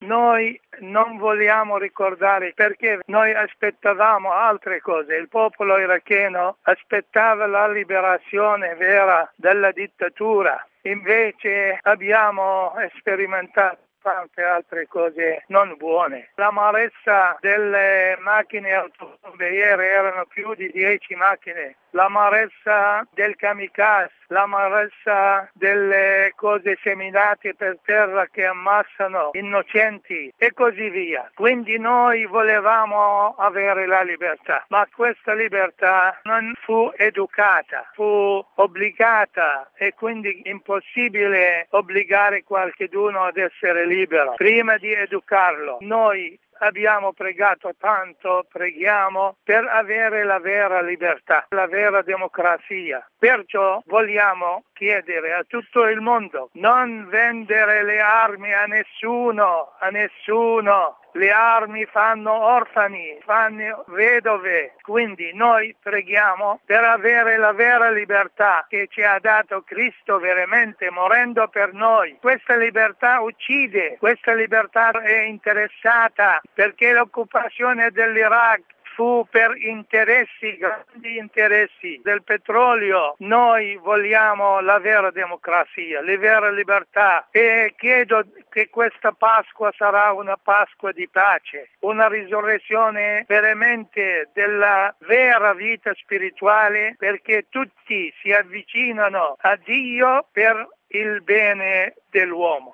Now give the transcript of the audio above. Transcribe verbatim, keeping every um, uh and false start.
noi non vogliamo ricordare, perché noi aspettavamo altre cose. Il popolo iracheno aspettava la liberazione vera dalla dittatura, invece abbiamo sperimentato tante altre cose non buone. L'amarezza delle macchine autobombe, ieri erano più di dieci macchine, l'amarezza del kamikaze, l'amarezza delle cose seminate per terra che ammassano innocenti e così via. Quindi noi volevamo avere la libertà, ma questa libertà non fu educata, fu obbligata, e quindi impossibile obbligare qualcuno ad essere libero. Prima di educarlo, noi abbiamo pregato tanto, preghiamo per avere la vera libertà, la vera democrazia. Perciò vogliamo chiedere a tutto il mondo: non vendere le armi a nessuno, a nessuno. Le armi fanno orfani, fanno vedove. Quindi noi preghiamo per avere la vera libertà che ci ha dato Cristo veramente morendo per noi. Questa libertà uccide, questa libertà è interessata, perché l'occupazione dell'Iraq fu per interessi, grandi interessi del petrolio. Noi vogliamo la vera democrazia, la vera libertà, e chiedo che questa Pasqua sarà una Pasqua di pace, una risurrezione veramente della vera vita spirituale, perché tutti si avvicinano a Dio per il bene dell'uomo.